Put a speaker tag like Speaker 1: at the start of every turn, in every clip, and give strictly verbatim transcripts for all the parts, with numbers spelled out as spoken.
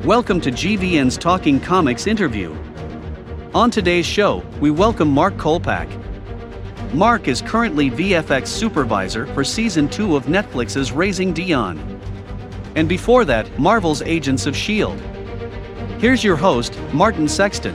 Speaker 1: Welcome to G V N's Talking Comics interview. On today's show, we welcome Mark Kolpak. Mark is currently V F X supervisor for season two of Netflix's Raising Dion. And before that, Marvel's Agents of S H I E L D. Here's your host, Martin Sexton.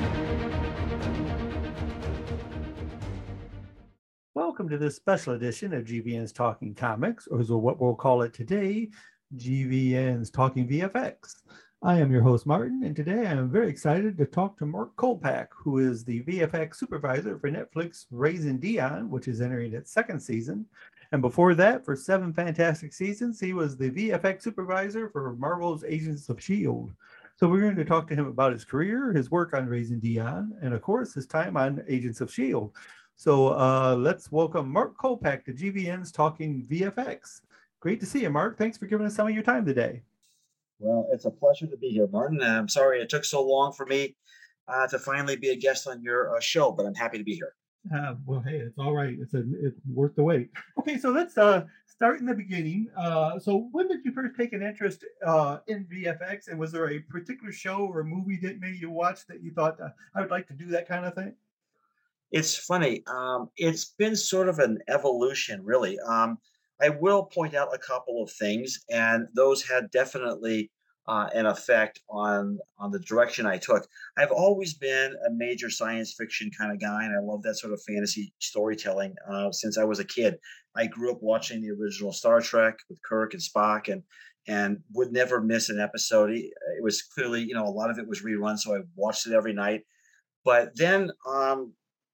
Speaker 2: Welcome to this special edition of G V N's Talking Comics, or what we'll call it today, G V N's Talking V F X. I am your host, Martin, and today I am very excited to talk to Mark Kolpak, who is the V F X supervisor for Netflix Raising Dion, which is entering its second season. And before that, for seven fantastic seasons, he was the V F X supervisor for Marvel's Agents of S H I E L D. So we're going to talk to him about his career, his work on Raising Dion, and of course, his time on Agents of S H I E L D. So uh, let's welcome Mark Kolpak to G V N's Talking V F X. Great to see you, Mark. Thanks for giving us some of your time today.
Speaker 3: Well, it's a pleasure to be here, Martin. I'm sorry it took so long for me uh, to finally be a guest on your uh, show, but I'm happy to be here.
Speaker 2: Uh, well, hey, it's all right. It's a, it's worth the wait. Okay, so let's uh, start in the beginning. Uh, so when did you first take an interest uh, in V F X, and was there a particular show or movie that maybe you watched that you thought, uh, I would like to do that kind of thing?
Speaker 3: It's funny. Um, it's been sort of an evolution, really. Um, I will point out a couple of things, and those had definitely uh, an effect on on the direction I took. I've always been a major science fiction kind of guy, and I love that sort of fantasy storytelling uh, since I was a kid. I grew up watching the original Star Trek with Kirk and Spock, and and would never miss an episode. It was clearly, you know, a lot of it was rerun, so I watched it every night. But then um,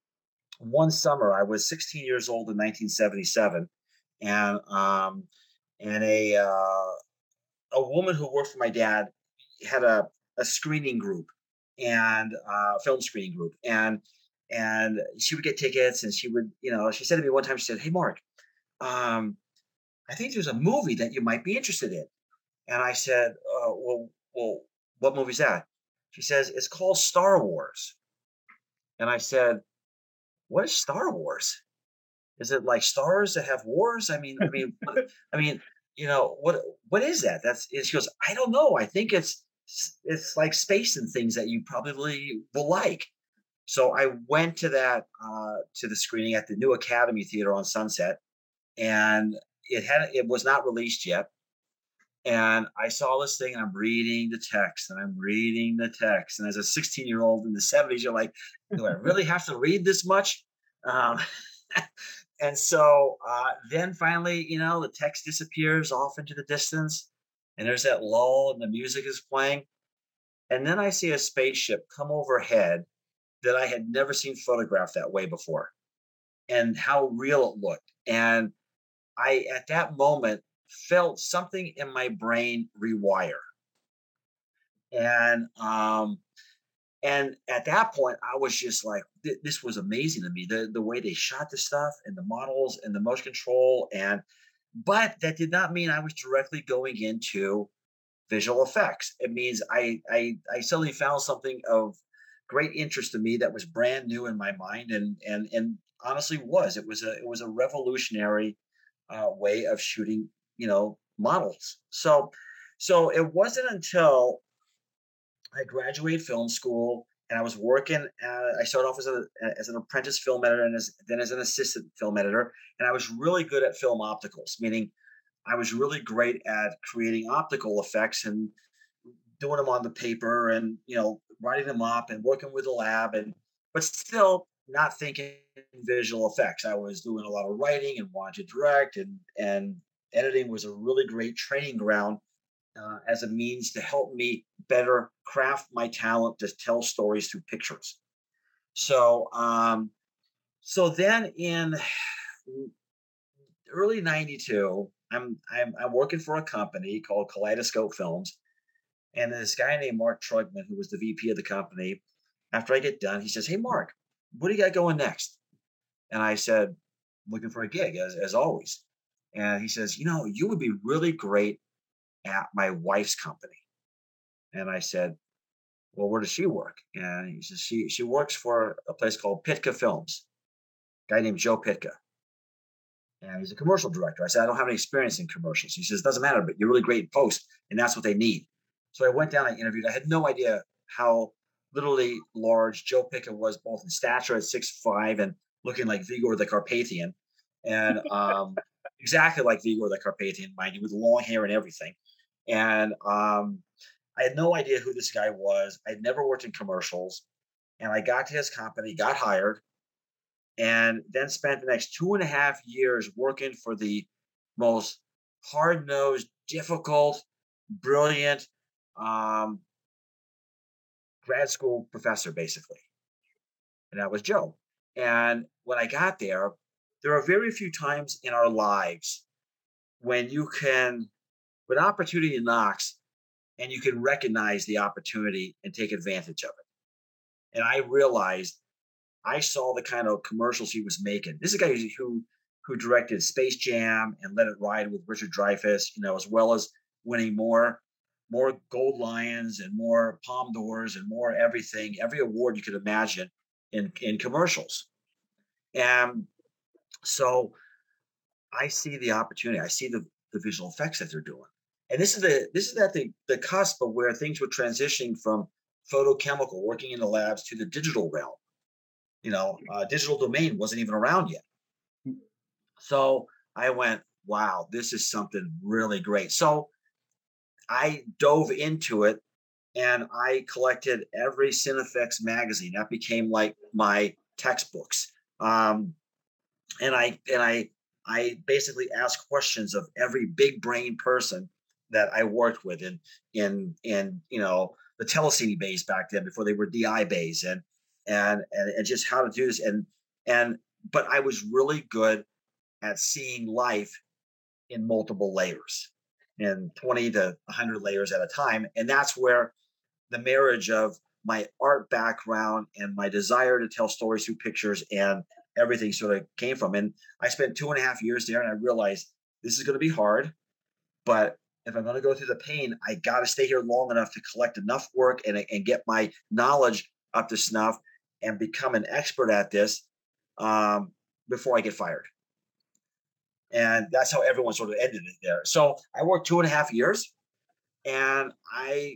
Speaker 3: one summer, I was sixteen years old in nineteen seventy-seven. And um, and a uh, a woman who worked for my dad had a, a screening group and uh, film screening group, and and she would get tickets, and she would, you know, she said to me one time, she said, "Hey, Mark, um, I think there's a movie that you might be interested in." And I said, uh, "Well, well, what movie's that?" She says, "It's called Star Wars." And I said, "What is Star Wars? Is it like stars that have wars? I mean, I mean, what- I mean, you know, what what is that?" That's and she goes, "I don't know. I think it's it's like space and things that you probably will like." So I went to that uh, to the screening at the New Academy Theater on Sunset, and it had it was not released yet. And I saw this thing, and I'm reading the text, and I'm reading the text, and as a sixteen year old in the seventies, you're like, "Do I really have to read this much?" Um, And so uh, then finally, you know, the text disappears off into the distance, and there's that lull, and the music is playing. And then I see a spaceship come overhead that I had never seen photographed that way before, and how real it looked. And I, at that moment, felt something in my brain rewire. And um, And at that point, I was just like, th- this was amazing to me. The the way they shot the stuff and the models and the motion control. And but that did not mean I was directly going into visual effects. It means I I I suddenly found something of great interest to me that was brand new in my mind, and and and honestly was. It was a it was a revolutionary uh, way of shooting, you know, models. So so it wasn't until I graduated film school, and I was working. Uh, I started off as a as an apprentice film editor, and as, then as an assistant film editor. And I was really good at film opticals, meaning I was really great at creating optical effects and doing them on the paper, and you know, writing them up and working with the lab, and but still not thinking visual effects. I was doing a lot of writing and wanted to direct, and and editing was a really great training ground uh, as a means to help me better craft my talent to tell stories through pictures. So, um, so then in early ninety-two, I'm, I'm I'm working for a company called Kaleidoscope Films, and this guy named Mark Trugman, who was the V P of the company, after I get done, he says, "Hey, Mark, what do you got going next?" And I said, "Looking for a gig, as as always." And he says, "You know, you would be really great at my wife's company." And I said, "Well, where does she work?" And he says, she she works for a place called Pitka Films, a guy named Joe Pitka. And he's a commercial director. I said, "I don't have any experience in commercials." He says, "Doesn't matter, but you're really great in post, and that's what they need." So I went down, I interviewed. I had no idea how literally large Joe Pickett was, both in stature at six five and looking like Vigor the Carpathian, and um, exactly like Vigor the Carpathian, mind you, with long hair and everything. And um, I had no idea who this guy was. I'd never worked in commercials, and I got to his company, got hired, and then spent the next two and a half years working for the most hard-nosed, difficult, brilliant um, grad school professor, basically. And that was Joe. And when I got there, there are very few times in our lives when you can, when opportunity knocks and you can recognize the opportunity and take advantage of it. And I realized I saw the kind of commercials he was making. This is a guy who who, who directed Space Jam and Let It Ride with Richard Dreyfuss, you know, as well as winning more more gold lions and more palm d'ors and more everything, every award you could imagine in in commercials. And so I see the opportunity. I see the the visual effects that they're doing. And this is the this is at the the cusp of where things were transitioning from photochemical, working in the labs, to the digital realm. You know, uh, digital domain wasn't even around yet. So I went, wow, this is something really great. So I dove into it and I collected every Cinefex magazine. That became like my textbooks. Um, and I and I I basically asked questions of every big brain person that I worked with in in in you know the telecine bays back then, before they were D I bays, and and and, and just how to do this. And and but I was really good at seeing life in multiple layers, in twenty to one hundred layers at a time. And that's where the marriage of my art background and my desire to tell stories through pictures and everything sort of came from. And I spent two and a half years there, and I realized this is going to be hard, but if I'm going to go through the pain, I got to stay here long enough to collect enough work and, and get my knowledge up to snuff and become an expert at this um, before I get fired. And that's how everyone sort of ended it there. So I worked two and a half years, and I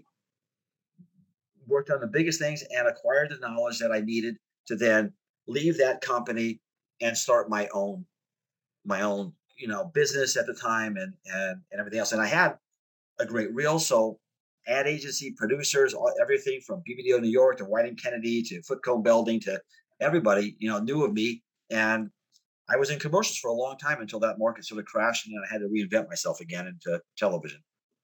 Speaker 3: worked on the biggest things and acquired the knowledge that I needed to then leave that company and start my own my own you know business at the time, and and and everything else. And I had a great reel, so ad agency, producers, all, everything from B B D O New York to Whiting Kennedy to Footcomb Belding to everybody, you know, knew of me. And I was in commercials for a long time until that market sort of crashed, and then I had to reinvent myself again into television.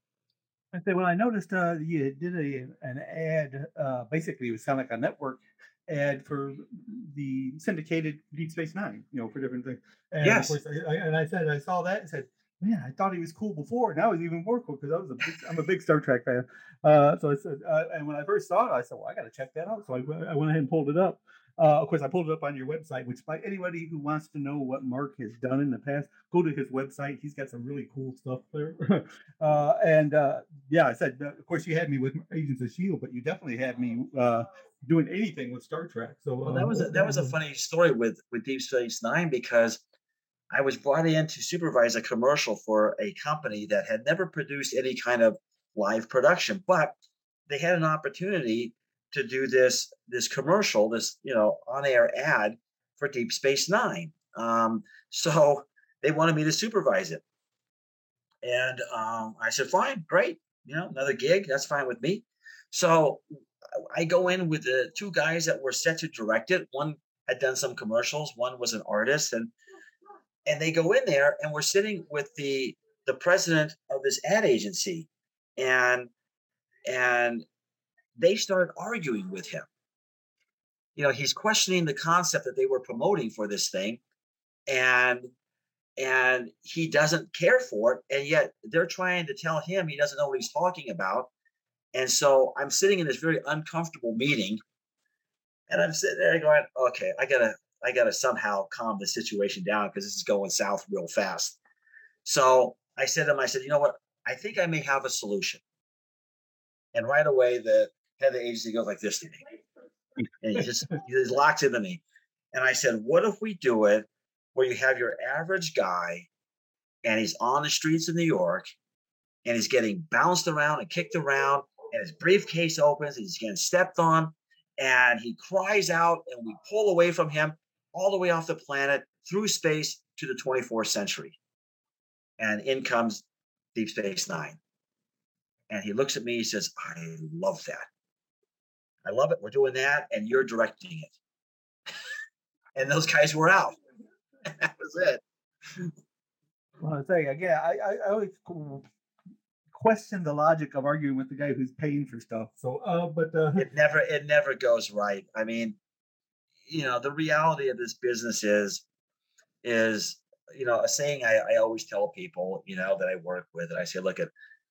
Speaker 2: I say, well, I noticed uh, you did a an ad. Uh, basically, it was sound like a network ad for the syndicated Deep Space Nine. You know, for different things. And of
Speaker 3: Yes.
Speaker 2: course, I, I, and I said I saw that and said, man, I thought he was cool before. Now he's even more cool because I was a big, I'm a big Star Trek fan. Uh, so I said, uh, and when I first saw it, I said, well, I got to check that out. So I, went- I went ahead and pulled it up. Uh, of course, I pulled it up on your website, which by anybody who wants to know what Mark has done in the past, go to his website. He's got some really cool stuff there. uh, and uh, yeah, I said, uh, of course, you had me with Agents of Shield, but you definitely had me uh, doing anything with Star Trek. So
Speaker 3: Well, that was a, that was a
Speaker 2: uh,
Speaker 3: funny story with with Deep Space Nine, because I was brought in to supervise a commercial for a company that had never produced any kind of live production, but they had an opportunity to do this this commercial, this you know on air ad for Deep Space Nine. Um, so they wanted me to supervise it, and um, I said, "Fine, great, you know, another gig, that's fine with me." So I go in with the two guys that were set to direct it. One had done some commercials, one was an artist, and and they go in there, and we're sitting with the the president of this ad agency, and and they start arguing with him. You know, he's questioning the concept that they were promoting for this thing, and and he doesn't care for it, and yet they're trying to tell him he doesn't know what he's talking about. And so I'm sitting in this very uncomfortable meeting, and I'm sitting there going, okay, I gotta I gotta somehow calm the situation down because this is going south real fast. So I said to him, I said, you know what? I think I may have a solution. And right away, the head of the agency goes like this to me, and he just he just locks into me. And I said, what if we do it where you have your average guy, and he's on the streets of New York, and he's getting bounced around and kicked around, and his briefcase opens, and he's getting stepped on, and he cries out, and we pull away from him all the way off the planet through space to the twenty-fourth century. And in comes Deep Space Nine. And he looks at me, he says, I love that. I love it. We're doing that, and you're directing it. And those guys were out. And that was it.
Speaker 2: Well, I say again, I, I, I always question the logic of arguing with the guy who's paying for stuff. So, uh, but uh,
Speaker 3: It never, it never goes right. I mean, you know, the reality of this business is, is, you know, a saying I, I always tell people, you know, that I work with, and I say, look at,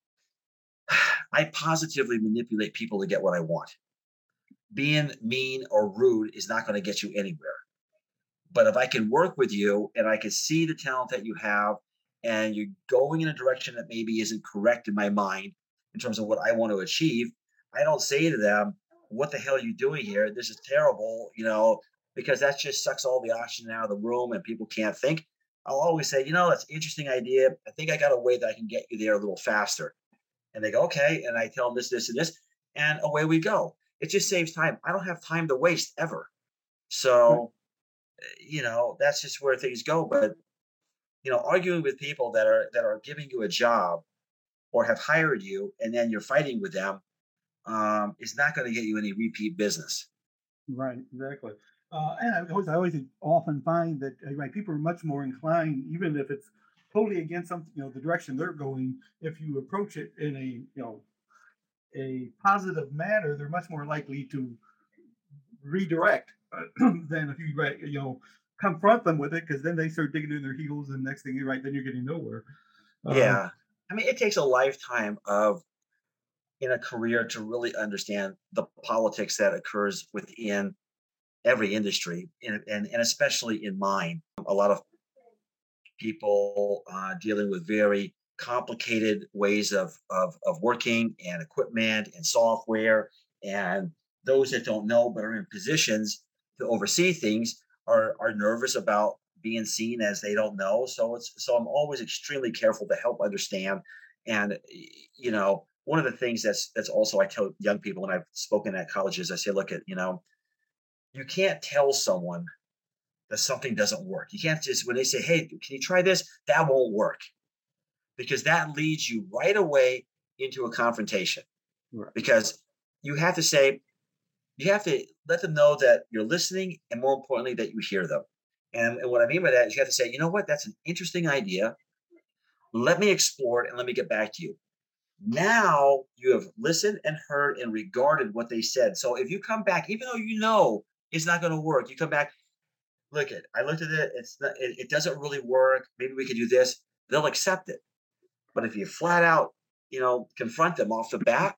Speaker 3: I positively manipulate people to get what I want. Being mean or rude is not going to get you anywhere. But if I can work with you and I can see the talent that you have, and you're going in a direction that maybe isn't correct in my mind in terms of what I want to achieve, I don't say to them, what the hell are you doing here? This is terrible, you know, because that just sucks all the oxygen out of the room and people can't think. I'll always say, you know, that's an interesting idea. I think I got a way that I can get you there a little faster. And they go, okay. And I tell them this, this, and this, and away we go. It just saves time. I don't have time to waste ever. So, you know, that's just where things go. But, you know, arguing with people that are that are giving you a job or have hired you, and then you're fighting with them, um, is not going to get you any repeat business.
Speaker 2: right, exactly. Uh, and I always, I always often find that uh, right, people are much more inclined, even if it's totally against something, you know, the direction they're going. If you approach it in a, you know, a positive manner, they're much more likely to redirect uh, than if you, right, you know, confront them with it, because then they start digging in their heels, and next thing you're right, then you're getting nowhere. Uh,
Speaker 3: Yeah. I mean, it takes a lifetime of in a career to really understand the politics that occurs within every industry, and, and, and especially in mine. A lot of people uh, dealing with very complicated ways of, of, of working and equipment and software. And those that don't know but are in positions to oversee things are, are nervous about being seen as they don't know. So it's so I'm always extremely careful to help understand. And you know, one of the things that's that's also I tell young people when I've spoken at colleges, I say, look at, you know, you can't tell someone that something doesn't work. You can't just when they say, hey, can you try this? That won't work. Because that leads you right away into a confrontation.
Speaker 2: right.
Speaker 3: Because you have to say, you have to let them know that you're listening, and more importantly, that you hear them. And, and what I mean by that is you have to say, you know what, that's an interesting idea. Let me explore it and let me get back to you. Now you have listened and heard and regarded what they said. So if you come back, even though you know it's not going to work, you come back, look at, I looked at it, it's not, it, it doesn't really work. Maybe we could do this. They'll accept it. But if you flat out, you know, confront them off the bat,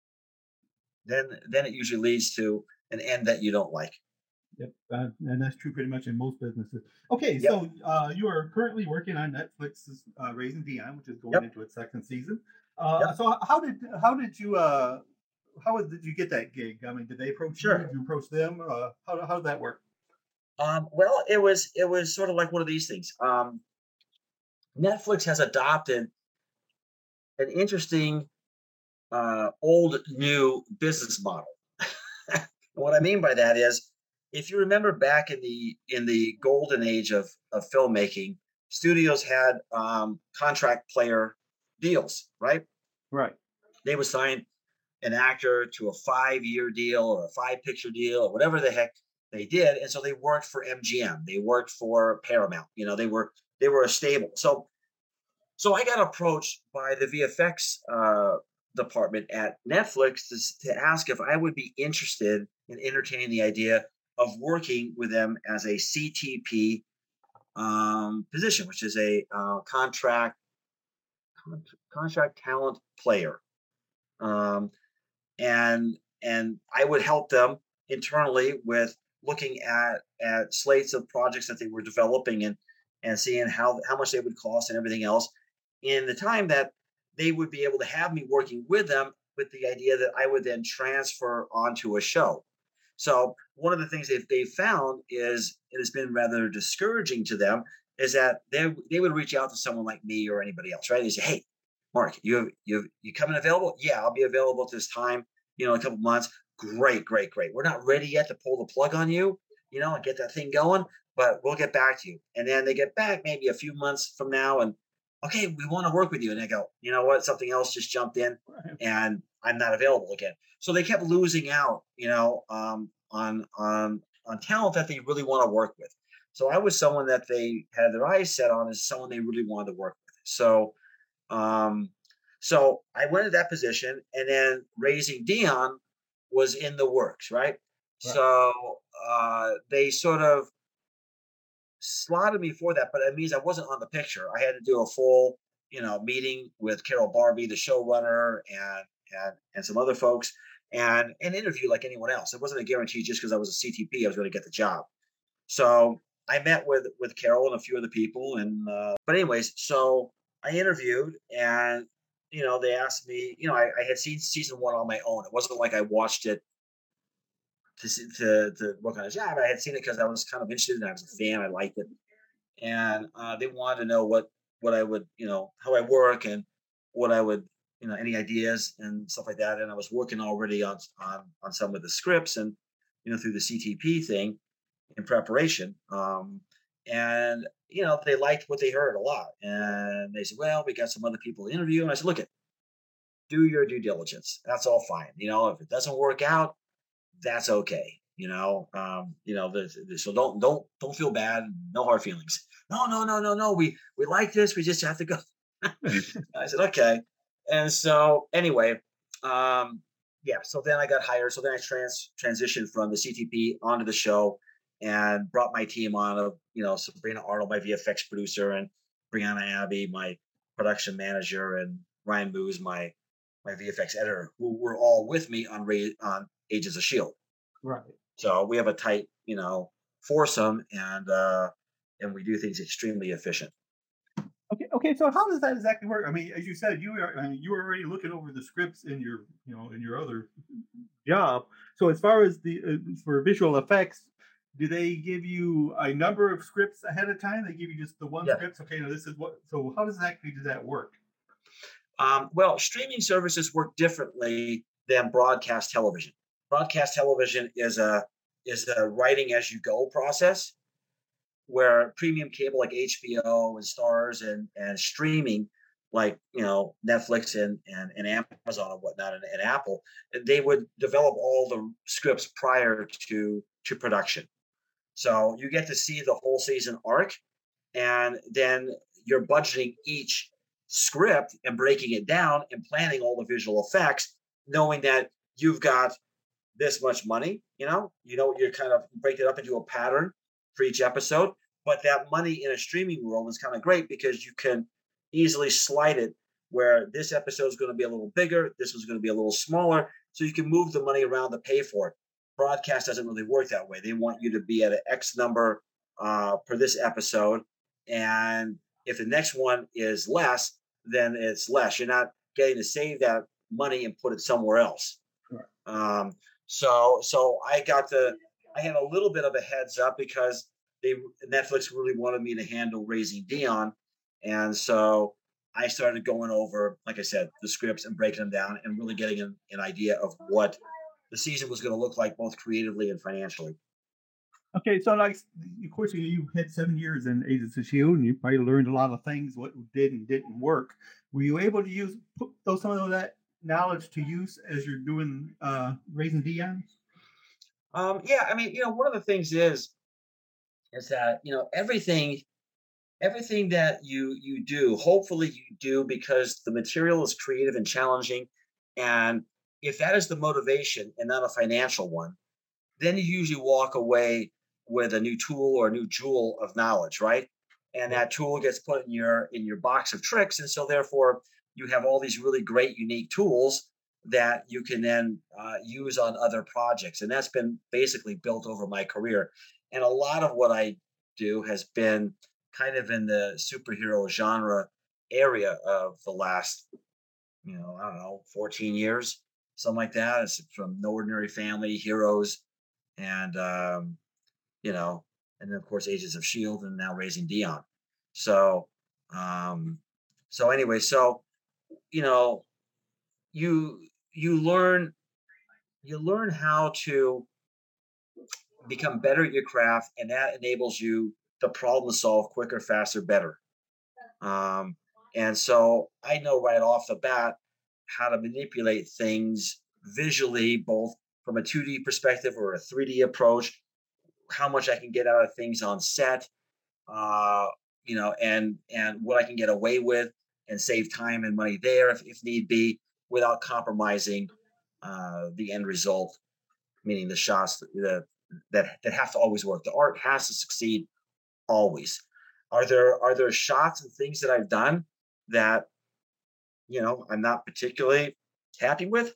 Speaker 3: then then it usually leads to an end that you don't like.
Speaker 2: Yep, uh, and that's true pretty much in most businesses. Okay,
Speaker 3: Yep.
Speaker 2: so uh, you are currently working on Netflix's uh, Raising Dion, which is going
Speaker 3: Yep.
Speaker 2: into its second season. Uh,
Speaker 3: Yep.
Speaker 2: so how did how did you uh, how did you get that gig? I mean, did they approach you?
Speaker 3: Sure.
Speaker 2: Did you approach them? Uh, how how did that work?
Speaker 3: Um, well, it was it was sort of like one of these things. Um, Netflix has adopted an interesting uh, old new business model. What I mean by that is, if you remember back in the in the golden age of of filmmaking, studios had um, contract player deals, right?
Speaker 2: Right.
Speaker 3: They would sign an actor to a five year deal or a five picture deal or whatever the heck they did, and so they worked for M G M, they worked for Paramount. You know, they were they were a stable. So so I got approached by the V F X uh, department at Netflix to, s- to ask if I would be interested in entertaining the idea of working with them as a C T P um, position, which is a uh, contract con- contract talent player, um, and and I would help them internally with looking at at slates of projects that they were developing, and and seeing how how much they would cost and everything else in the time that they would be able to have me working with them, with the idea that I would then transfer onto a show. So one of the things they've, they've found is it has been rather discouraging to them is that they they would reach out to someone like me or anybody else, right? They say, hey, Mark, you have you have, you coming available? Yeah, I'll be available at this time. You know, in a couple months. Great, great, great. We're not ready yet to pull the plug on you, you know, and get that thing going, but we'll get back to you. And then they get back maybe a few months from now, and okay, we want to work with you. And they go, you know what? Something else just jumped in,
Speaker 2: Right.
Speaker 3: and I'm not available again. So they kept losing out, you know, um, on on on talent that they really want to work with. So I was someone that they had their eyes set on as someone they really wanted to work with. So um, so I went to that position, and then Raising Dion was in the works, right?
Speaker 2: Right.
Speaker 3: So uh, they sort of slotted me for that, but it means I wasn't on the picture. I had to do a full, you know, meeting with Carol Barbie, the showrunner, and and and some other folks, and an interview like anyone else. It wasn't a guarantee just because I was a C T P, I was going to get the job. So I met with with Carol and a few other people, and uh, but anyways, so I interviewed, and you know they asked me. You know, I, I had seen season one on my own. It wasn't like I watched it to see, to to work on a job. I had seen it because I was kind of interested, and I was a fan. I liked it, and uh, they wanted to know what what I would, you know, how I work and what I would, you know, any ideas and stuff like that. And I was working already on on on some of the scripts and you know through the C T P thing in preparation. Um, and you know, they liked what they heard a lot. And they said, well, we got some other people to interview. And I said, look, it, do your due diligence. That's all fine. You know, if it doesn't work out, that's okay. You know, um, you know, the, the, so don't don't don't feel bad. No hard feelings. No, no, no, no, no. We we like this. We just have to go. I said, okay. And so anyway, um, yeah. So then I got hired. So then I trans transitioned from the C T P onto the show and brought my team on of, you know, Sabrina Arnold, my V F X producer, and Brianna Abbey, my production manager, and Ryan Moos, my my V F X editor, who were all with me on Ra- on Agents of Shield.
Speaker 2: Right.
Speaker 3: So we have a tight, you know, foursome, and uh, and we do things extremely efficient.
Speaker 2: Okay, okay. So how does that exactly work? I mean, as you said, you are I mean, you were already looking over the scripts in your you know in your other job. So as far as the uh, for visual effects, do they give you a number of scripts ahead of time? They give you just the one
Speaker 3: Yeah.
Speaker 2: script. Okay, now this is what. So how does actually does that work?
Speaker 3: Um, well, streaming services work differently than broadcast television. Broadcast television is a is a writing as you go process, where premium cable like H B O and Stars and and streaming like you know Netflix and and, and Amazon and whatnot and, and Apple, they would develop all the scripts prior to to production. So you get to see the whole season arc, and then you're budgeting each script and breaking it down and planning all the visual effects, knowing that you've got this much money. You know, you know, you kind of break it up into a pattern for each episode. But that money in a streaming world is kind of great because you can easily slide it where this episode is going to be a little bigger, this one's going to be a little smaller, so you can move the money around to pay for it. Broadcast doesn't really work that way. They want you to be at an X number uh, per this episode, and if the next one is less, then it's less. You're not getting to save that money and put it somewhere else.
Speaker 2: Sure.
Speaker 3: Um, so so I got the I had a little bit of a heads up because they Netflix really wanted me to handle Raising Dion, and so I started going over, like I said, the scripts and breaking them down and really getting an, an idea of what the season was going to look like, both creatively and financially.
Speaker 2: Okay, so like, of course, you you had seven years in Agents of Shield, and you probably learned a lot of things what did and didn't work. Were you able to use put those some of that knowledge to use as you're doing uh, raising Dion?
Speaker 3: Um, yeah, I mean, you know, one of the things is is that you know everything everything that you you do, hopefully you do because the material is creative and challenging, and if that is the motivation and not a financial one, then you usually walk away with a new tool or a new jewel of knowledge, right? And
Speaker 2: Right.
Speaker 3: that tool gets put in your in your box of tricks, and so therefore you have all these really great, unique tools that you can then uh, use on other projects, and that's been basically built over my career. And a lot of what I do has been kind of in the superhero genre area of the last, you know, I don't know, fourteen years, something like that. It's from No Ordinary Family, Heroes, and um, you know, and then of course Agents of Shield, and now Raising Dion. So, um, so anyway, so you know, you you learn you learn how to become better at your craft, and that enables you to problem solve quicker, faster, better. Um, and so I know right off the bat how to manipulate things visually, both from a two D perspective or a three D approach, how much I can get out of things on set, uh, you know, and and what I can get away with and save time and money there if, if need be, without compromising uh, the end result, meaning the shots that, that that have to always work. The art has to succeed always. Are there are there shots and things that I've done that you know I'm not particularly happy with?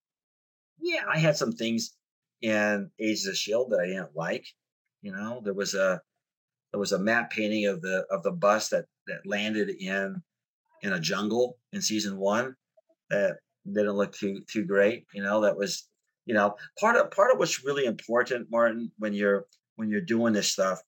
Speaker 3: Yeah, I had some things in Ages of Shield that I didn't like. You know, there was a there was a matte painting of the of the bus that that landed in in a jungle in season one that didn't look too too great. You know, that was you know part of part of what's really important, Martin, when you're when you're doing this stuff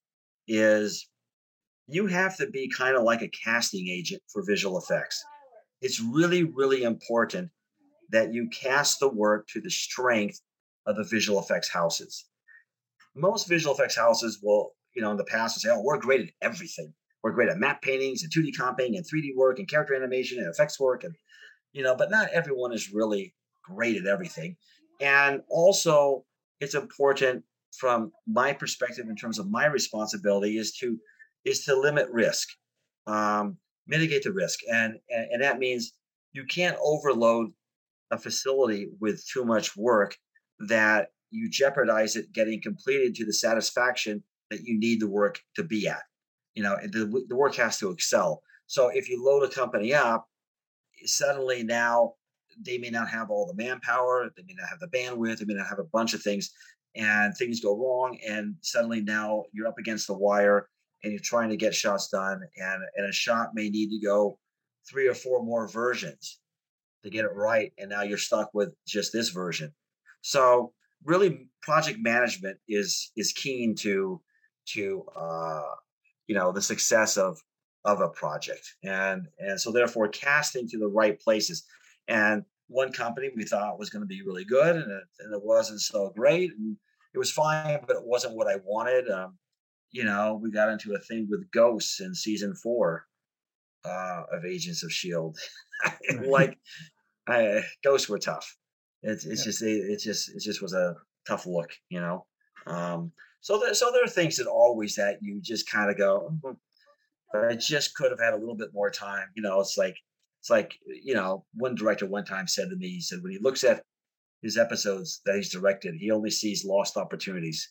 Speaker 3: is you have to be kind of like a casting agent for visual effects. It's really, really important that you cast the work to the strength of the visual effects houses. Most visual effects houses will, you know, in the past will say, oh, we're great at everything. We're great at map paintings and two D comping and three D work and character animation and effects work. And, you know, but not everyone is really great at everything. And also, it's important from my perspective in terms of my responsibility is to is to limit risk, um, mitigate the risk, and, and and that means you can't overload a facility with too much work that you jeopardize it getting completed to the satisfaction that you need the work to be at. You know, the, the work has to excel. So if you load a company up, suddenly now they may not have all the manpower, they may not have the bandwidth, they may not have a bunch of things, and things go wrong. And suddenly now you're up against the wire and you're trying to get shots done, and, and a shot may need to go three or four more versions to get it right. And now you're stuck with just this version. So really project management is is keen to to uh, you know the success of of a project, and and so therefore casting to the right places. And one company we thought was going to be really good, and it, and it wasn't so great, and it was fine, but it wasn't what I wanted. Um, you know, we got into a thing with ghosts in season four uh, of Agents of Shield.
Speaker 2: Right.
Speaker 3: Like I, ghosts were tough. It's it's
Speaker 2: Yeah.
Speaker 3: just it, it just it just was a tough look, you know. Um, so there so there are things that always that you just kind of go, "Mhm, but I just could have had a little bit more time. You know, it's like it's like you know, one director one time said to me, he said when he looks at his episodes that he's directed, he only sees lost opportunities.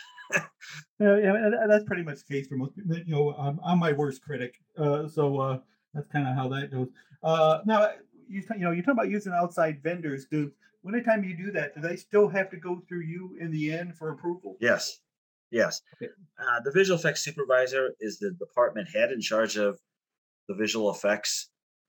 Speaker 2: Yeah, yeah, and tha that's pretty much the case for most people. You know, I'm I'm my worst critic, uh, so uh, that's kind of how that goes. Uh, now, you t- you know, you talk about using outside vendors. Do when anytime you do that, do they still have to go through you in the end for approval?
Speaker 3: Yes, yes.
Speaker 2: Okay.
Speaker 3: Uh, the visual effects supervisor is the department head in charge of the visual effects,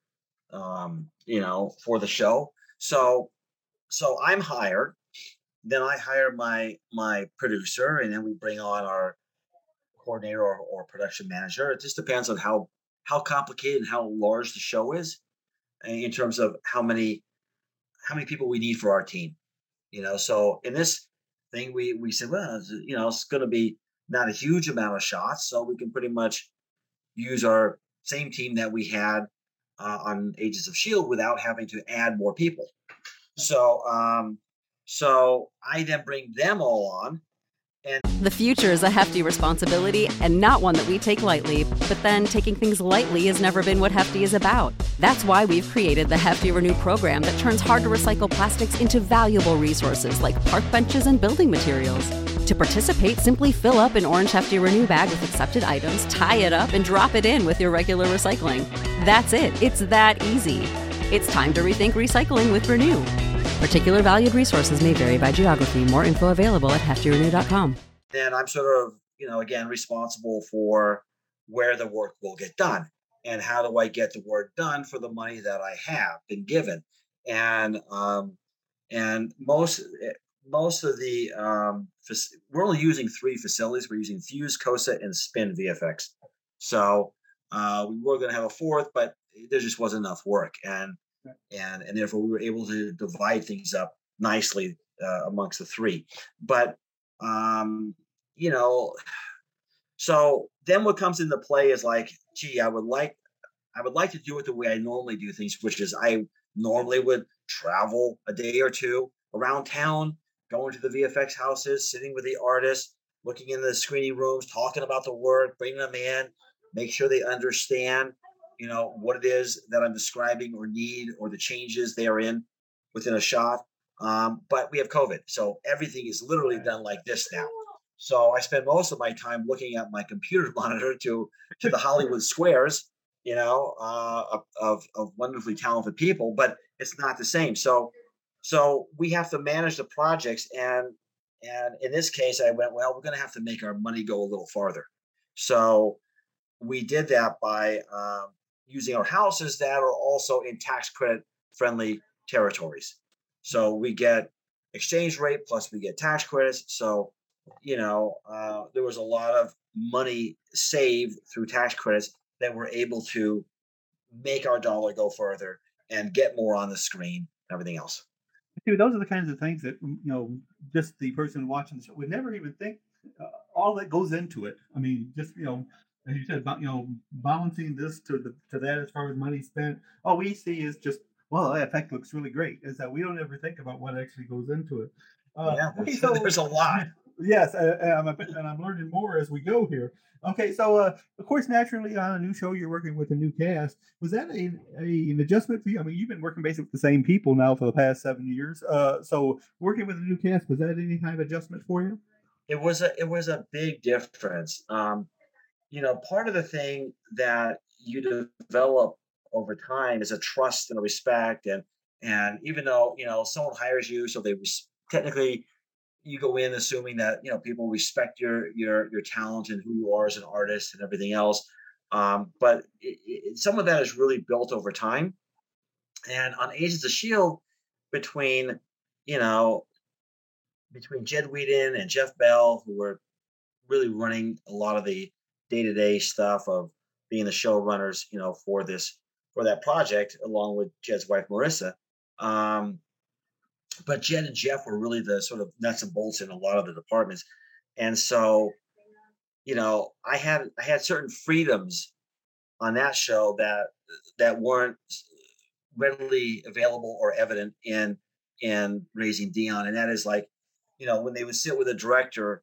Speaker 3: um, you know, for the show. So so I'm hired. Then I hire my my producer, and then we bring on our coordinator or, or production manager. It just depends on how how complicated and how large the show is, in terms of how many how many people we need for our team. You know, so in this thing, we we said, well, it's, you know, it's going to be not a huge amount of shots, so we can pretty much use our same team that we had uh, on Agents of Shield without having to add more people. So, um, so I then bring them all on, and
Speaker 4: The future is a hefty responsibility and not one that we take lightly. But then taking things lightly has never been what Hefty is about. That's why we've created the Hefty Renew program that turns hard to recycle plastics into valuable resources like park benches and building materials. To participate, simply fill up an orange Hefty Renew bag with accepted items, tie it up, and drop it in with your regular recycling. That's it. It's that easy. It's time to rethink recycling with Renew. Particular valued resources may vary by geography. More info available at hefty renew dot com.
Speaker 3: then I'm sort of, you know, again responsible for where the work will get done and how do I get the work done for the money that I have been given. And um, and most eh, most of the um, fac- we're only using three facilities. We're using Fuse, COSA, and Spin V F X. So uh, we were going to have a fourth, but there just wasn't enough work. And and and therefore we were able to divide things up nicely uh, amongst the three. But um, you know, so then what comes into play is like, gee, I would like I would like to do it the way I normally do things, which is I normally would travel a day or two around town, going to the V F X houses, sitting with the artists, looking in the screening rooms, talking about the work, bringing them in, make sure they understand, you know, what it is that I'm describing or need or the changes they are in within a shot. Um, but we have COVID, so everything is literally done like this now. So I spend most of my time looking at my computer monitor to to the Hollywood squares, you know, uh, of, of of wonderfully talented people, but it's not the same. So so we have to manage the projects, and and in this case, I went, well, we're going to have to make our money go a little farther. So we did that by um, using our houses that are also in tax credit friendly territories. So we get exchange rate plus we get tax credits. So, you know, uh, there was a lot of money saved through tax credits that we're able to make our dollar go further and get more on the screen and everything else.
Speaker 2: Dude, those are the kinds of things that you know, just the person watching the show would never even think uh, all that goes into it. I mean, just you know, as you said about you know balancing this to the to that as far as money spent. All we see is just well, that effect looks really great. Is that we don't ever think about what actually goes into it. Uh,
Speaker 3: Yeah,
Speaker 2: okay,
Speaker 3: there's,
Speaker 2: so
Speaker 3: there's a lot.
Speaker 2: yes, uh, and I'm, a bit- and I'm learning more as we go here. Okay, so uh, of course, naturally, on a new show, you're working with a new cast. Was that a, a an adjustment for you? I mean, you've been working basically with the same people now for the past seven years. Uh, so working with a new cast, was that any kind of adjustment for you?
Speaker 3: It was a it was a big difference. Um, you know, part of the thing that you develop over time is a trust and a respect, and and even though you know someone hires you, so they res- technically you go in assuming that you know people respect your your your talent and who you are as an artist and everything else. Um, but it, it, some of that is really built over time. And on Agents of Shield, between you know between Jed Whedon and Jeff Bell, who were really running a lot of the day-to-day stuff of being the showrunners, you know, for this for that project, along with Jed's wife Marissa. Um, but Jed and Jeff were really the sort of nuts and bolts in a lot of the departments, and so you know, I had I had certain freedoms on that show that that weren't readily available or evident in in Raising Dion, and that is like, you know, when they would sit with a director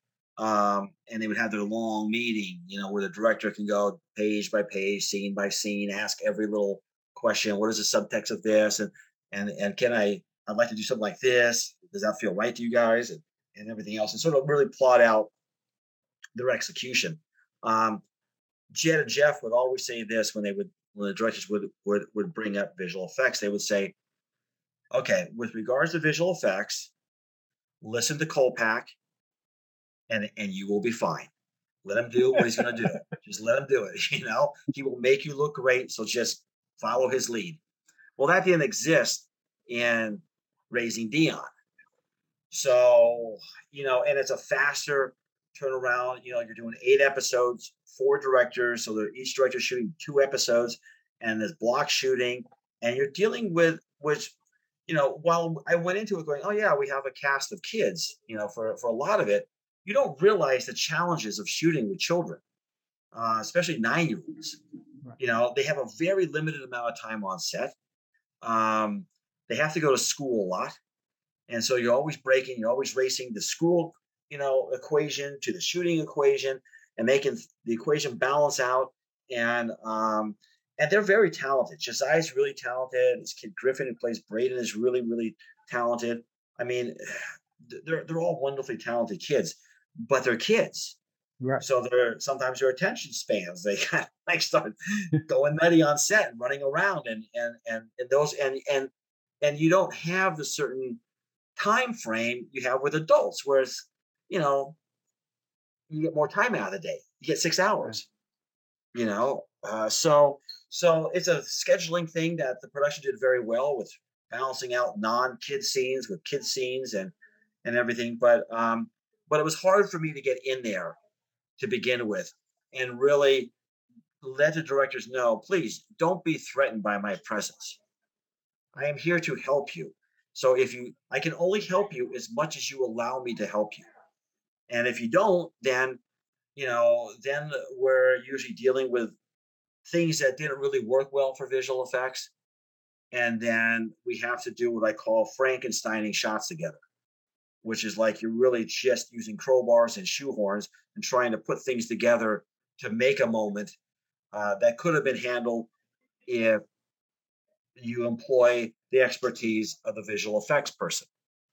Speaker 3: um, and they would have their long meeting, you know, where the director can go page by page, scene by scene, ask every little question. What is the subtext of this? And and and can I? I'd like to do something like this. Does that feel right to you guys? And and everything else, and sort of really plot out their execution. Um, Jed and Jeff would always say this when they would when the directors would would would bring up visual effects. They would say, "Okay, with regards to visual effects, listen to Kolpak and and you will be fine. Let him do what he's going to do. Just let him do it. You know, he will make you look great. So just follow his lead." Well, that didn't exist in Raising Dion. So, you know, and it's a faster turnaround. You know, you're doing eight episodes, four directors. So they're each director shooting two episodes, and there's block shooting. And you're dealing with, which, you know, while I went into it going, oh, yeah, we have a cast of kids, you know, for, for a lot of it, you don't realize the challenges of shooting with children, uh, especially nine year olds.
Speaker 2: Right.
Speaker 3: You know, they have a very limited amount of time on set. Um, they have to go to school a lot. And so you're always breaking, you're always racing the school, you know, equation to the shooting equation and making the equation balance out. And um, and they're very talented. Josiah is really talented. This kid Griffin, who plays Braden, is really, really talented. I mean, they're they're all wonderfully talented kids, but they're kids.
Speaker 2: Right.
Speaker 3: So they're sometimes their attention spans, they kind of like start going nutty on set and running around and and and and those and and and you don't have the certain time frame you have with adults, whereas you know you get more time out of the day. You get six hours. You know, uh, so so it's a scheduling thing that the production did very well with balancing out non-kid scenes with kid scenes and and everything. But um, but it was hard for me to get in there to begin with and really let the directors know, please don't be threatened by my presence. I am here to help you. So if you, I can only help you as much as you allow me to help you. And if you don't, then, you know, then we're usually dealing with things that didn't really work well for visual effects. And then we have to do what I call Frankensteining shots together, which is like you're really just using crowbars and shoehorns and trying to put things together to make a moment uh, that could have been handled if you employ the expertise of the visual effects person.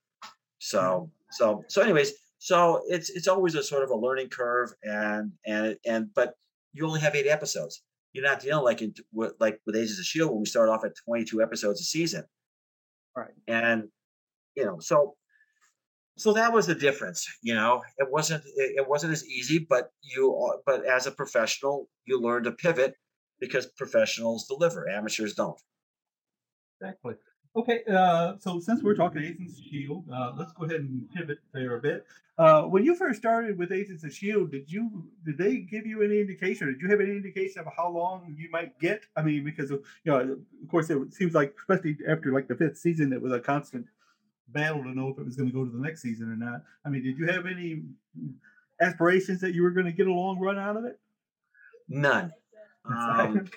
Speaker 3: So, so, so, anyways, so it's it's always a sort of a learning curve, and and and but you only have eight episodes. You're not dealing like in with, like with Agents of Shield when we start off at twenty-two episodes a season,
Speaker 2: Right.
Speaker 3: and you know, so so that was the difference. You know, it wasn't it, it wasn't as easy, but you uh, but as a professional, you learn to pivot because professionals deliver, amateurs don't.
Speaker 2: Exactly. Okay, uh, so since we're talking Agents of Shield, uh, let's go ahead and pivot there a bit. Uh, when you first started with Agents of Shield, did you did they give you any indication? Did you have any indication of how long you might get? I mean, because of, you know, of course, it seems like especially after like the fifth season, it was a constant battle to know if it was going to go to the next season or not. I mean, did you have any aspirations that you were going to get a long run out of it?
Speaker 3: None. Um,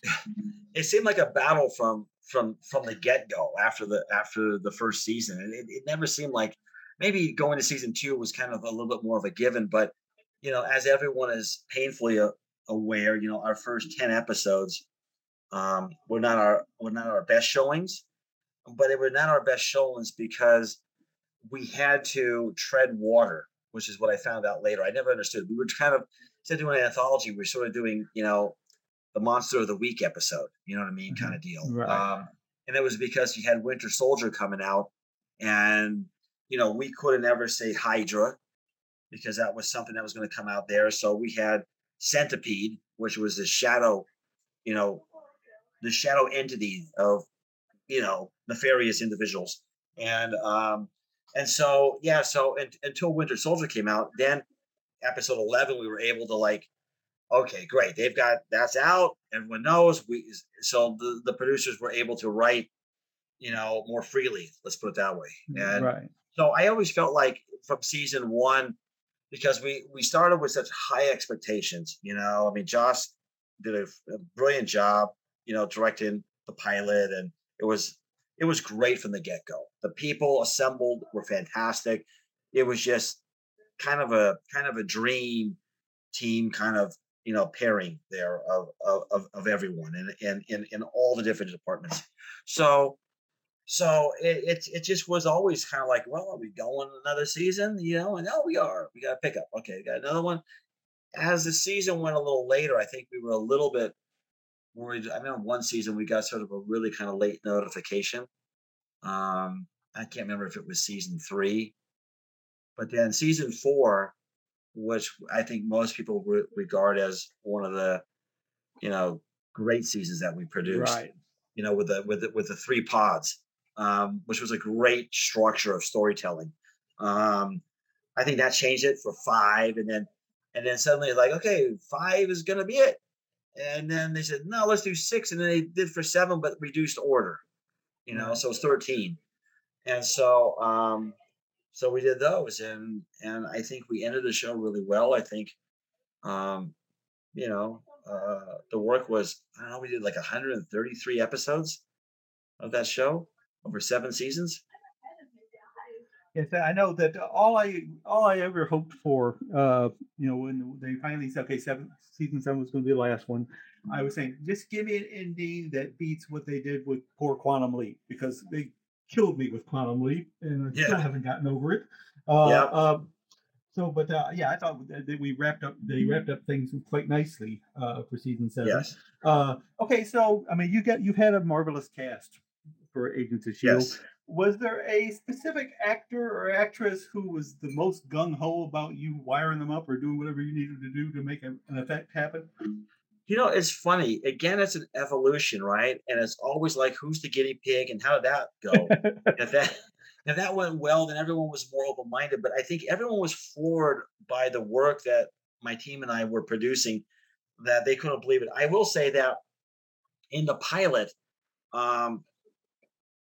Speaker 3: it seemed like a battle from from from the get go after the after the first season, and it, it never seemed like maybe going to season two was kind of a little bit more of a given. But you know, as everyone is painfully a, aware, you know, our first ten episodes um, were not our were not our best showings, but they were not our best showings because we had to tread water, which is what I found out later. I never understood. We were kind of instead of doing an anthology, we we're sort of doing, you know, the monster of the week episode, you know what I mean, kind of deal.
Speaker 2: Right.
Speaker 3: Um, and it was because you had Winter Soldier coming out, and you know we couldn't ever say Hydra because that was something that was going to come out there. So we had Centipede, which was the shadow, you know, the shadow entity of you know nefarious individuals, and um, and so yeah, so and, until Winter Soldier came out, then episode eleven we were able to like. Okay, great. They've got that's out. Everyone knows. We so the, the producers were able to write, you know, more freely. Let's put it that way. And
Speaker 2: Right.
Speaker 3: so I always felt like from season one, because we we started with such high expectations. You know, I mean, Josh did a, a brilliant job. You know, directing the pilot, and it was it was great from the get go. The people assembled were fantastic. It was just kind of a kind of a dream team kind of you know pairing there of of, of everyone and in, in in all the different departments. So so it, it it just was always kind of like, well, are we going another season? You know, and oh, we are. We got to pick up. Okay, we got another one. As the season went a little later, I think we were a little bit worried. I remember one season we got sort of a really kind of late notification. Um, I can't remember if it was season three, but then season four, which I think most people re- regard as one of the, you know, great seasons that we produced.
Speaker 2: Right.
Speaker 3: You know, with the with the, with the three pods, um, which was a great structure of storytelling. Um, I think that changed it for five, and then and then suddenly like, okay, five is gonna be it, and then they said no, let's do six, and then they did for seven, but reduced order. You know,
Speaker 2: Right.
Speaker 3: so it's thirteen, and so um, so we did those, and and I think we ended the show really well. I think, um, you know, uh, the work was I don't know. We did like one hundred thirty-three episodes of that show over seven seasons.
Speaker 2: Yes, I know that all I all I ever hoped for, uh, you know, when they finally said, okay, seven season seven was going to be the last one, I was saying, just give me an ending that beats what they did with poor Quantum Leap, because they killed me with Quantum Leap, and I still
Speaker 3: Yeah,
Speaker 2: haven't gotten over it. Uh,
Speaker 3: yeah,
Speaker 2: uh, so, but uh, yeah, I thought that that we wrapped up they wrapped up things quite nicely uh, for season seven.
Speaker 3: yes,
Speaker 2: Uh, okay, so I mean, you got you've had a marvelous cast for Agents of Shield.
Speaker 3: yes.
Speaker 2: Was there a specific actor or actress who was the most gung ho about you wiring them up or doing whatever you needed to do to make a, an effect happen?
Speaker 3: You know, it's funny. Again, it's an evolution, right? And it's always like, who's the guinea pig, and how did that go? If that if that went well, then everyone was more open minded. But I think everyone was floored by the work that my team and I were producing, that they couldn't believe it. I will say that in the pilot, um,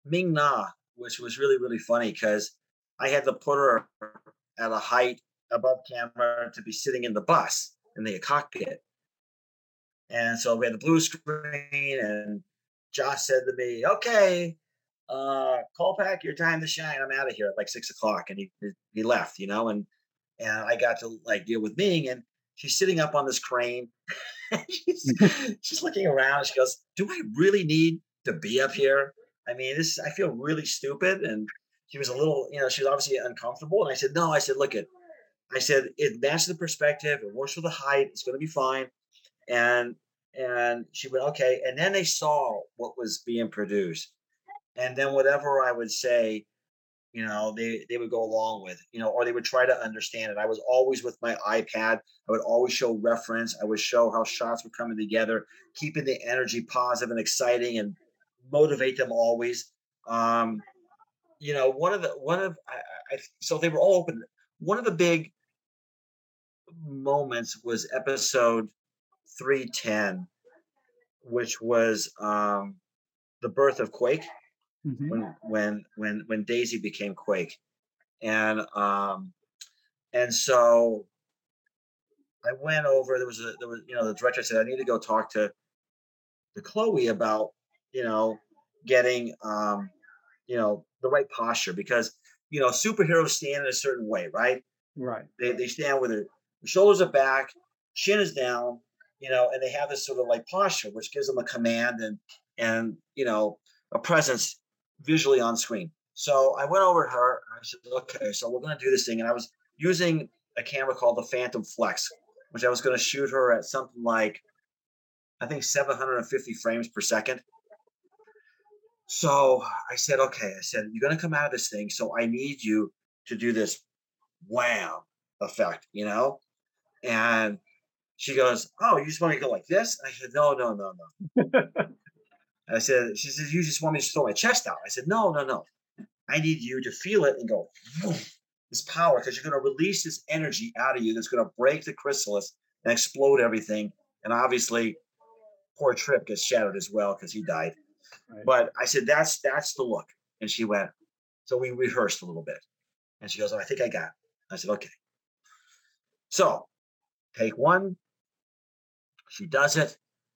Speaker 3: Ming Na, which was really, really funny because I had to put her at a height above camera to be sitting in the bus in the cockpit. And so we had the blue screen, and Josh said to me, "Okay, uh, Kolpak, your time to shine. I'm out of here at like six o'clock." And he he left, you know, and and I got to like deal with Ming, and she's sitting up on this crane. she's, she's looking around. She goes, "Do I really need to be up here? I mean, this I feel really stupid." And she was a little, you know, she was obviously uncomfortable. And I said, "No," I said, "Look, it." I said, "It matches the perspective. It works for the height. It's going to be fine." And and she went, "Okay." And then they saw what was being produced, and then whatever I would say, you know, they they would go along with, you know, or they would try to understand it. I was always with my iPad. I would always show reference. I would show how shots were coming together, keeping the energy positive and exciting, and motivate them always. Um, you know, one of the one of I, I so they were all open. One of the big moments was episode three ten, which was um, the birth of Quake,
Speaker 2: Mhm.
Speaker 3: when when when when Daisy became Quake, and um, and so I went over. There was a there was you know the director said I need to go talk to to Chloe about you know getting um, you know the right posture, because you know superheroes stand in a certain way, right?
Speaker 2: Right.
Speaker 3: They they stand with their shoulders are back, chin is down, you know, and they have this sort of like posture, which gives them a command and and you know a presence visually on screen. So I went over to her and I said, "Okay, so we're going to do this thing," and I was using a camera called the Phantom Flex, which I was going to shoot her at something like I think seven hundred fifty frames per second. So I said, "Okay," I said, "You're going to come out of this thing, so I need you to do this wham effect, you know." And she goes, "Oh, you just want me to go like this?" I said, "No, no, no, no." I said, she says, "You just want me to throw my chest out?" I said, "No, no, no. I need you to feel it and go, boom, this power, because you're going to release this energy out of you that's going to break the chrysalis and explode everything." And obviously, poor Trip gets shattered as well because he died.
Speaker 2: Right.
Speaker 3: But I said, "That's that's the look." And she went, so we rehearsed a little bit. And she goes, "Oh, I think I got it." I said, "Okay." So take one. She does it.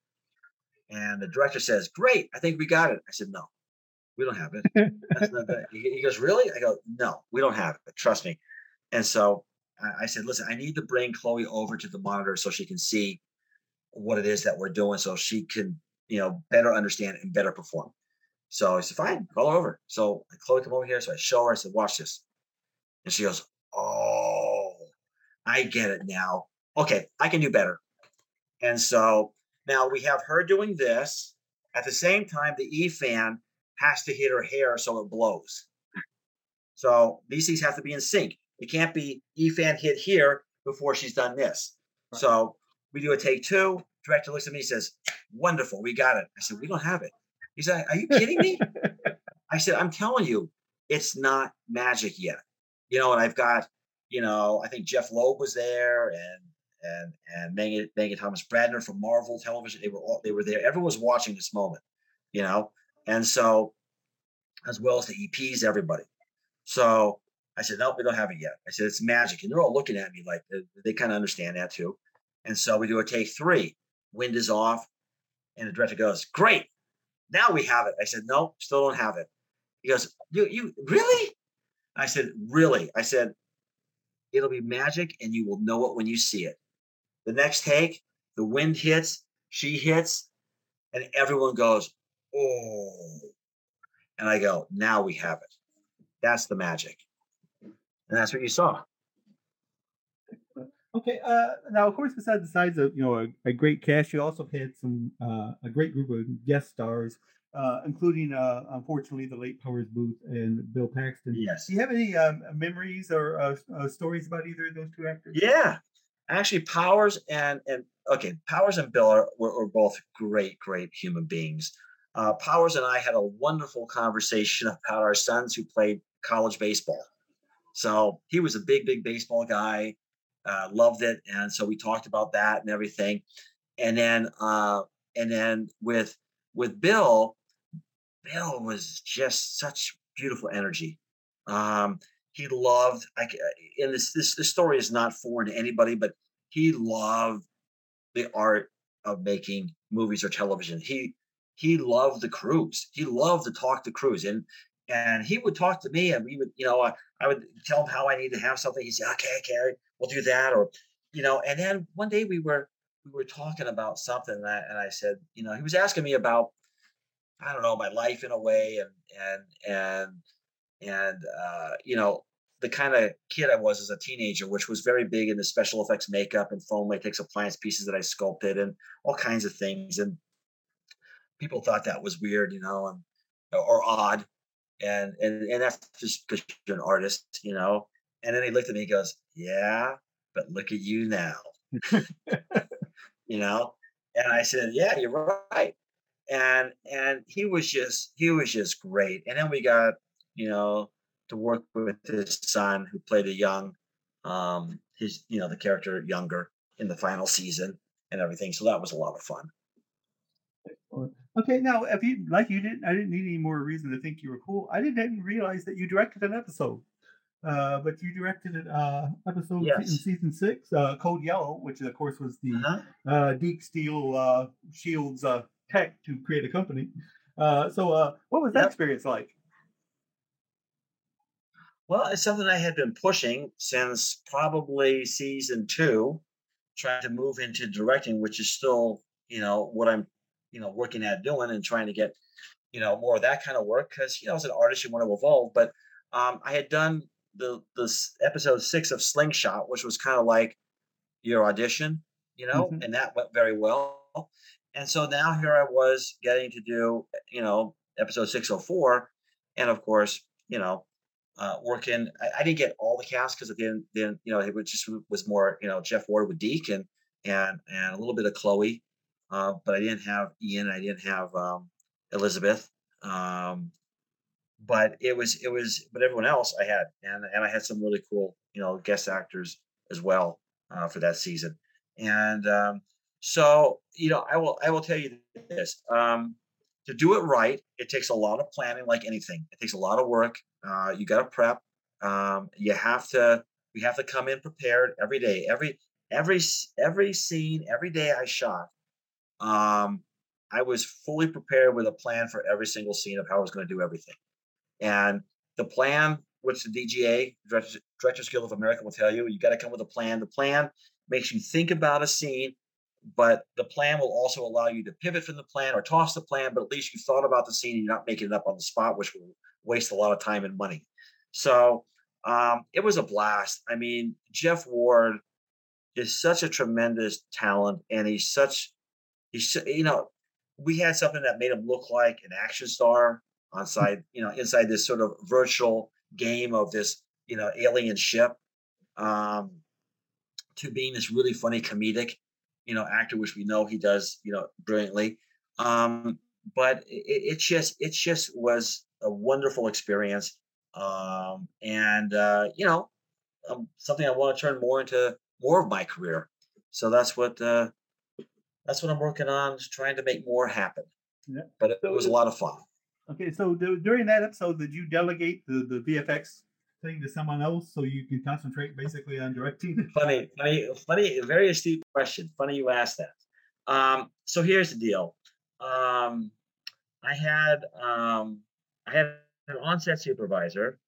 Speaker 3: And the director says, "Great, I think we got it." I said, "No, we don't have it. That's not that." He he goes, "Really?" I go, "No, we don't have it. Trust me." And so I, I said, "Listen, I need to bring Chloe over to the monitor so she can see what it is that we're doing, so she can, you know, better understand and better perform." So I said, "Fine, call her over." So Chloe come over here. So I show her. I said, "Watch this." And she goes, "Oh, I get it now. Okay, I can do better." And so now we have her doing this. At the same time, the E fan has to hit her hair so it blows. So these things have to be in sync. It can't be E fan hit here before she's done this.
Speaker 2: Right.
Speaker 3: So we do a take two. Director looks at me and says, "Wonderful, we got it." I said, "We don't have it." He said, "Are you kidding me?" I said, "I'm telling you, it's not magic yet." You know, and I've got, you know, I think Jeff Loeb was there, and and and Megan, Megan Thomas Bradner from Marvel Television. They were all they were there. Everyone was watching this moment, you know, and so as well as the E Ps, everybody. So I said, "Nope, we don't have it yet." I said, "It's magic," and they're all looking at me like they, they kind of understand that too. And so we do a take three. Wind is off, and the director goes, "Great, now we have it." I said, "No, still don't have it." He goes, "You you really?" I said, "Really?" I said, "It'll be magic, and you will know it when you see it." The next take, the wind hits, she hits, and everyone goes, "Oh." And I go, "Now we have it." That's the magic. And that's what you saw.
Speaker 2: Okay. Uh, now, of course, besides the size of you know a, a great cast, you also had some uh, a great group of guest stars, uh, including uh, unfortunately the late Powers Booth and Bill Paxton.
Speaker 3: Yes.
Speaker 2: Do you have any um, memories or uh, uh, stories about either of those two actors?
Speaker 3: Yeah. Actually, Powers and and okay, Powers and Bill are, were, were both great, great human beings. Uh, Powers and I had a wonderful conversation about our sons who played college baseball. So he was a big, big baseball guy, uh, loved it, and so we talked about that and everything. And then, uh, and then with with Bill, Bill was just such beautiful energy. Um, he loved, I, ca- and this, this, this story is not foreign to anybody, but he loved the art of making movies or television. He he loved the crews. He loved to talk to crews, and and he would talk to me, and we would, you know, I, I would tell him how I need to have something. He'd say, "Okay, okay, we'll do that," or, you know. And then one day we were we were talking about something, and I, and I said, you know, he was asking me about, I don't know, my life in a way, and and and and uh, you know, the kind of kid I was as a teenager, which was very big into special effects, makeup, and foam latex appliance pieces that I sculpted, and all kinds of things. And people thought that was weird, you know, and or odd, and and and that's just because you're an artist, you know. And then he looked at me, and goes, "Yeah, but look at you now," you know. And I said, "Yeah, you're right." And and he was just he was just great. And then we got, you know, to work with his son who played a young, um his, you know, the character younger in the final season and everything. So that was a lot of fun.
Speaker 2: Or- Okay, now if you like, you didn't, I didn't need any more reason to think you were cool. I didn't realize that you directed an episode. Uh, but you directed an uh, episode in
Speaker 3: Yes.
Speaker 2: season six, uh, Code Yellow, which of course was the
Speaker 3: Uh-huh.
Speaker 2: uh, Deke Steel uh, Shields uh, tech to create a company. Uh, so, uh, what was that
Speaker 3: Yep.
Speaker 2: experience like?
Speaker 3: Well, it's something I had been pushing since probably season two, trying to move into directing, which is still, you know, what I'm, you know, working at doing and trying to get, you know, more of that kind of work because, you know, as an artist, you want to evolve. But um, I had done the this episode six of Slingshot, which was kind of like your audition, you know,
Speaker 2: Hmm.
Speaker 3: and that went very well. And so now here I was getting to do, you know, episode six oh four. And of course, you know, uh, working, I, I didn't get all the cast because at the end, then, you know, it was just was more, you know, Jeff Ward with Deke and, and, and a little bit of Chloe. Uh, but I didn't have Ian. I didn't have um, Elizabeth. Um, but it was, it was, but everyone else I had, and, and I had some really cool, you know, guest actors as well uh, for that season. And um, so, you know, I will I will tell you this: um, to do it right, it takes a lot of planning, like anything. It takes a lot of work. Uh, you got to prep. Um, you have to. We have to come in prepared every day. Every every s- every scene, every day I shot. Um, I was fully prepared with a plan for every single scene of how I was going to do everything. And the plan, which the D G A, Directors, Directors Guild of America, will tell you, you got to come with a plan. The plan makes you think about a scene, but the plan will also allow you to pivot from the plan or toss the plan, but at least you thought about the scene and you're not making it up on the spot, which will waste a lot of time and money. So um, it was a blast. I mean, Jeff Ward is such a tremendous talent, and he's such He's s you know, we had something that made him look like an action star on side you know, inside this sort of virtual game of this, you know, alien ship, um, to being this really funny comedic, you know, actor, which we know he does, you know, brilliantly. Um, but it, it just it just was a wonderful experience. Um, and uh, you know, um, something I want to turn more into more of my career. So that's what uh, that's what I'm working on, is trying to make more happen.
Speaker 2: Yeah.
Speaker 3: But it
Speaker 2: So,
Speaker 3: was a lot of fun.
Speaker 2: okay, so du- during that episode, did you delegate the, the V F X thing to someone else so you can concentrate basically on directing?
Speaker 3: Funny, funny, funny, very astute question. Funny you asked that. Um, so here's the deal. Um, I had um, I had an on-set supervisor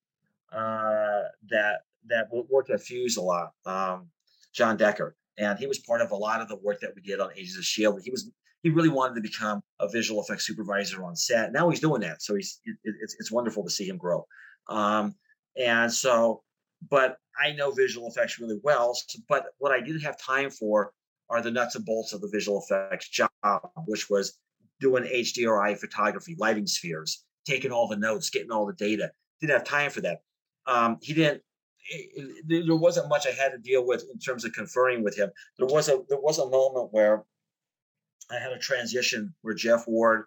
Speaker 3: uh, that that wo- worked at Fuse a lot, um, John Decker, and he was part of a lot of the work that we did on Agents of Shield. He was he really wanted to become a visual effects supervisor on set. Now he's doing that, so he's it, it's it's wonderful to see him grow. Um, and so, but I know visual effects really well. So, but what I didn't have time for are the nuts and bolts of the visual effects job, which was doing H D R I photography, lighting spheres, taking all the notes, getting all the data. Didn't have time for that. Um, he didn't. It, it, there wasn't much I had to deal with in terms of conferring with him. There was a there was a moment where I had a transition where Jeff Ward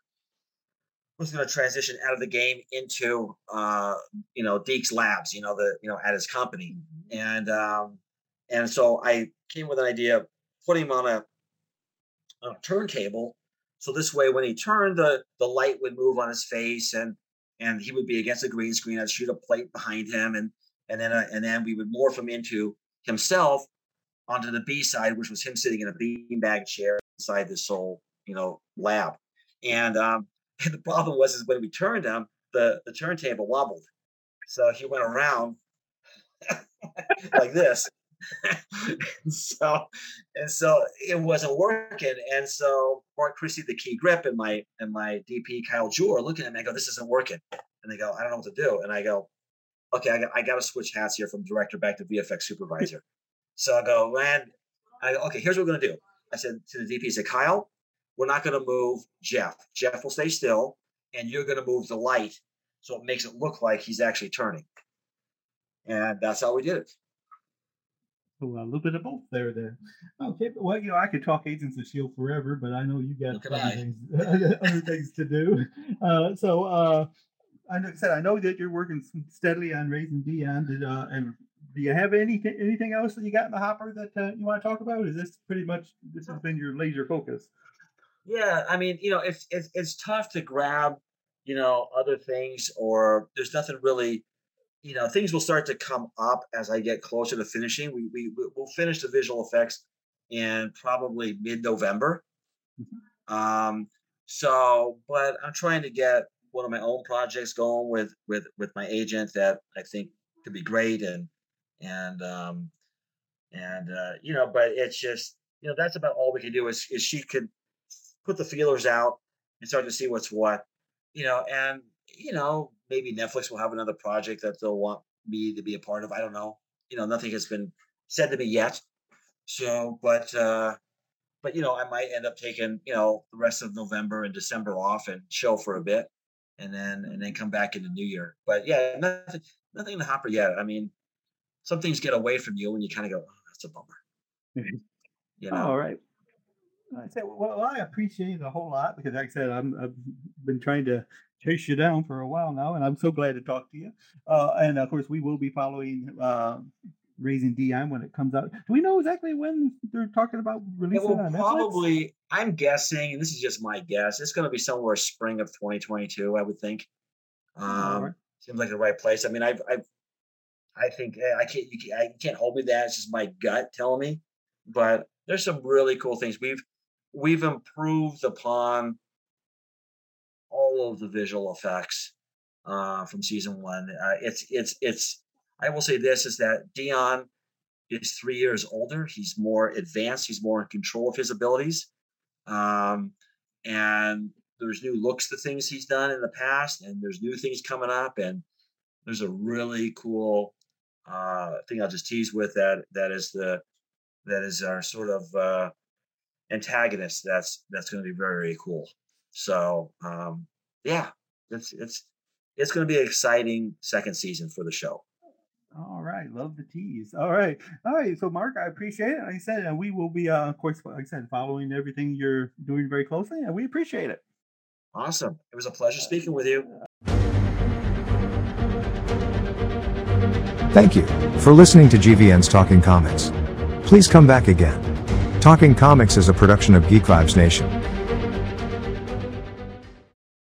Speaker 3: was going to transition out of the game into uh, you know, Deke's Labs, you know, the you know, at his company,
Speaker 2: Mhm.
Speaker 3: and um, and so I came with an idea, putting him on a, on a turntable So this way, when he turned, the the light would move on his face, and and he would be against a green screen. I'd shoot a plate behind him, and and then uh, and then we would morph him into himself onto the B side, which was him sitting in a beanbag chair inside this whole, you know, lab. And um, and the problem was is when we turned him, the the turntable wobbled, so he went around like this. so and so it wasn't working, and so Mark Christie, the key grip, and my and my D P Kyle Jewell are looking at me. I go, "This isn't working," and they go, "I don't know what to do." And I go, "Okay, I got I got to switch hats here from director back to V F X supervisor." So I go, "Man, I go, okay, here's what we're gonna do." I said to the D P, I said, "Kyle, we're not gonna move Jeff. Jeff will stay still, and you're gonna move the light so it makes it look like he's actually turning." And that's how we did it.
Speaker 2: So a little bit of both there then. Okay, but well, you know, I could talk Agents of S H I E L D forever, but I know you got other things, other things to do. Uh, so uh, I know, said I know that you're working steadily on raising Dion. Did, uh, and do you have anything anything else that you got in the hopper that uh, you want to talk about? Is this pretty much this has been your laser focus?
Speaker 3: Yeah, I mean, you know, it's it's it's tough to grab, you know, other things, or there's nothing really. You know, things will start to come up as I get closer to finishing. We we we'll finish the visual effects in probably mid-November. Mm-hmm. Um, so, but I'm trying to get one of my own projects going with with with my agent that I think could be great, and and um and uh, you know, but it's just, you know, that's about all we can do is is she could put the feelers out and start to see what's what, you know, and you know, maybe Netflix will have another project that they'll want me to be a part of. I don't know. You know, nothing has been said to me yet. So, but, uh, but, you know, I might end up taking, you know, the rest of November and December off and chill for a bit, and then, and then come back in the new year. But yeah, nothing, nothing in the hopper yet. I mean, some things get away from you and you kind of go, oh, that's a bummer.
Speaker 2: Mm-hmm.
Speaker 3: You know?
Speaker 2: All right. I said, well, I appreciate it a whole lot because, like I said, I'm, I've been trying to chase you down for a while now, and I'm so glad to talk to you. Uh, and of course, we will be following uh, Raising Dion when it comes out. Do we know exactly when they're talking about releasing it on Netflix?
Speaker 3: Probably, I'm guessing, and this is just my guess, it's going to be somewhere spring of twenty twenty-two, I would think. Um, right. Seems like the right place. I mean, I've, I've, I think I can't, you can't, I can't hold me that. It's just my gut telling me. But there's some really cool things. We've, we've improved upon all of the visual effects uh, from season one. Uh, it's, it's, it's, I will say this is that Dion is three years older. He's more advanced. He's more in control of his abilities. Um, and there's new looks to things he's done in the past, and there's new things coming up. And there's a really cool uh, thing I'll just tease with that. That is the, that is our sort of uh, antagonist. That's, that's going to be very, very cool. So um, yeah, it's, it's, it's going to be an exciting second season for the show.
Speaker 2: All right. Love the tease. All right. All right. So, Mark, I appreciate it. Like I said, and we will be, uh, of course, like I said, following everything you're doing very closely, and we appreciate it.
Speaker 3: Awesome. It was a pleasure speaking with you.
Speaker 5: Thank you for listening to G V N's Talking Comics. Please come back again. Talking Comics is a production of Geek Vibes Nation.